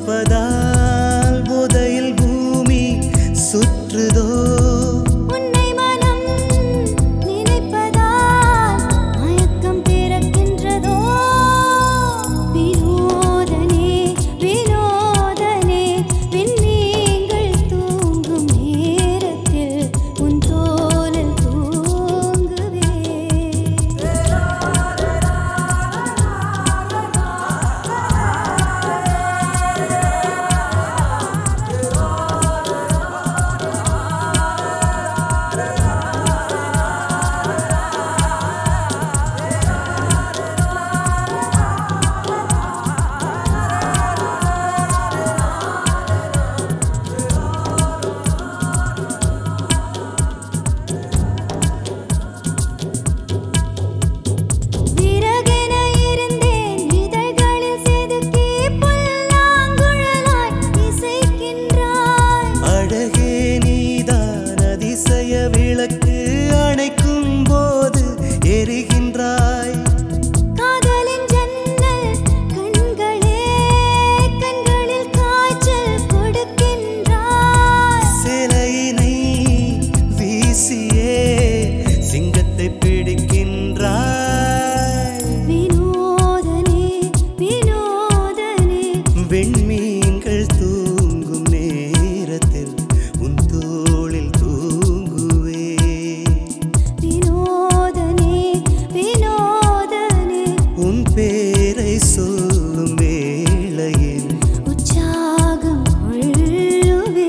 சுமப்பதால் போதையில் பூமி சுற்றுதோ உன்னை மனம் நினைப்பதால் மயக்கம் பிறக்கின்றதோ வினோதனே வினோதனே விண்மீன்கள் தூங்கும் நேரத்தில் உன் தோளில் தூங்குவே விறகென இருந்தேன் இதழ்களில் செதுக்கி புல்லாங்குழலாய் இசைக்கின்றாய் அழகே நீதான் அதிசய விளக்கு அணைக்கும் போது எரிகின்றாய் காதலின் ஜன்னல் கண்களே கண்களில் காய்ச்சல் கொடுக்கின்றாய் சிலையினை வீசியே சிங்கத்தை பிடிக்கின்றாய் வினோதனே வினோதனே வெண்மீன்கள் தூங்கும் நேரத்தில் உன் தோளில் தூங்குவே வினோதனே வினோதனே உன் பேரை சொல்லும் வேளையில் உற்சாகம் கொள்ளுவே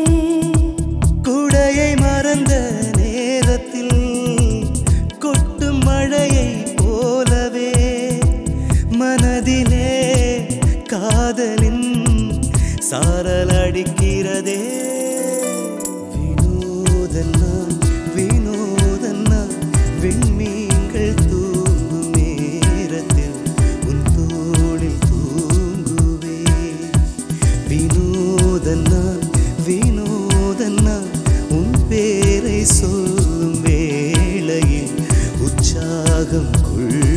குடையை மறந்த நேரத்தில் கொட்டும் மழையை போலவே மனதிலே காதலின் சாரல் அடிக்கிறதே வினோதன்னா வினோதன்னா விண்மீன்கள் தூங்கும் நேரத்தில் உன் தோளில் தூங்குவே வினோதன்னா வினோதன்னா உன் பேரை சொல்லும் வேளையில் உற்சாகம் கொள்